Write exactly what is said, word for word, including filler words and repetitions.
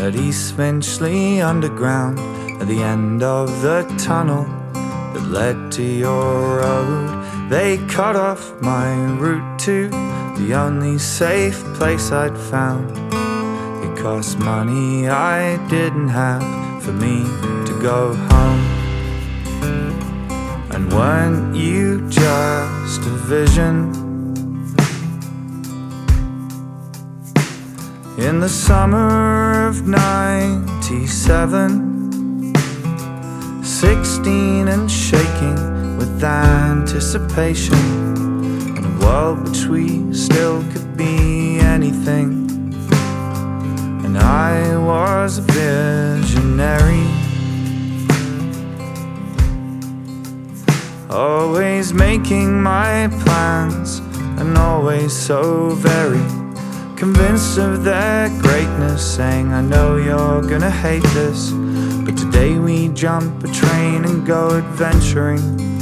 at East Finchley Underground, at the end of the tunnel that led to your road. They cut off my route to the only safe place I'd found. It cost money I didn't have for me to go home. And weren't you just a vision? In the summer of ninety-seven, sixteen and shaking with anticipation, in a world which we still could be anything. And I was a visionary, always making my plans, and always so very convinced of their greatness, saying I know you're gonna hate this, but today we jump a train and go adventuring.